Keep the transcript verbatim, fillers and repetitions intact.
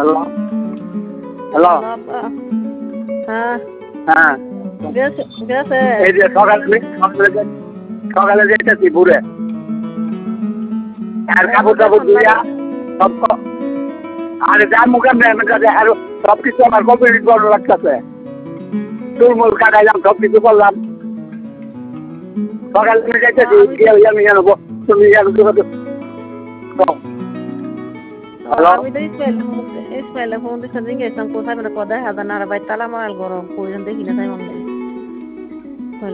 hello hello হ্যাঁ হ্যাঁ গেছে গেছে এই যে সকালে সকালে সকালে যেতেছি ঘুরে আর কাপড় টাপড় ধুইয়া সব আরে যার মুখে মেয়ের কাছে আর সব কিছু আমার কমপ্লিট করা লাগতেছে চুলমুল কাটাইলাম সব কিছু করলাম সকালে তুমি যাইতেছি গিয়ে আমি জানবো তুমি জানো আমি তো ইসমাইল ইসমাইল ফোন দিচ্ছে জিজ্ঞেস কোথায় মানে কোথায় হাজার নারা বাই তালা মারাল গরম প্রয়োজন দেখি না তাই মনে